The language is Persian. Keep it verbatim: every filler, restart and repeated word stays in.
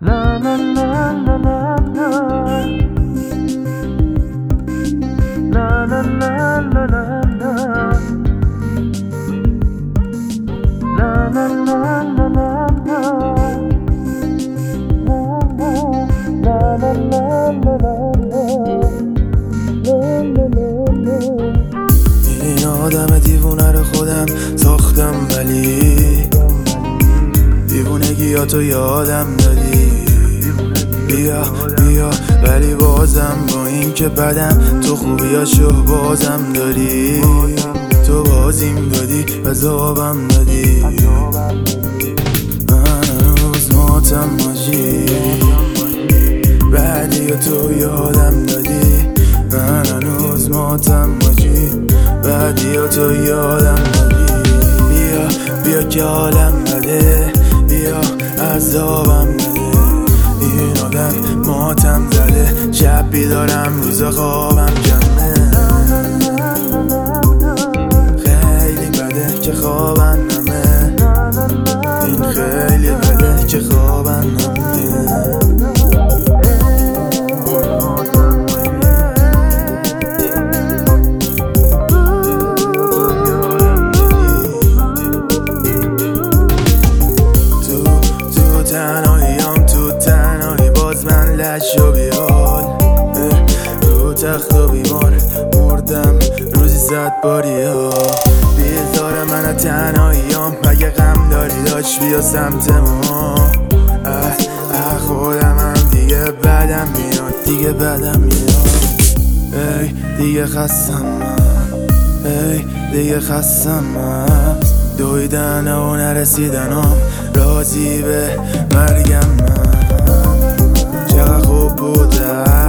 La la la la la la. La la la la la la. La la la la la la. La la la la la. این آدم دیوونه رو خودم ساختم ولی دیوونگیاتو یادم دادی. بیا بیا ولی بازم با این که بدم تو خوبیاشو بازم داری. تو بازیم دادی عذابم دادی. من هنوز ماتم ماجی بعدی تو یادم دادی. من هنوز ماتم ماجی بعدی تو یادم دادی. بیا بیا که حالم بده، بیا عذابم بده. این آدم ماتم زده، شب بیدارم روز خوابم جمعه. خیلی بده که خوابم نمه، این خیلی بده که خوابم نمه. تنهاییم تو تنهایی باز من لش و بیال رو تخت و بیمار مردم روزی صد باری ها. بیزار من تنهاییم مگه غم داری داشت بیا سمت ما. اه اه خودم هم دیگه بدم میاد، دیگه بدم میاد. ای دیگه خستم من، ای دیگه خستم من. دویدن و نرسیدنم راضی به مرگم من. چقدر خوب بودم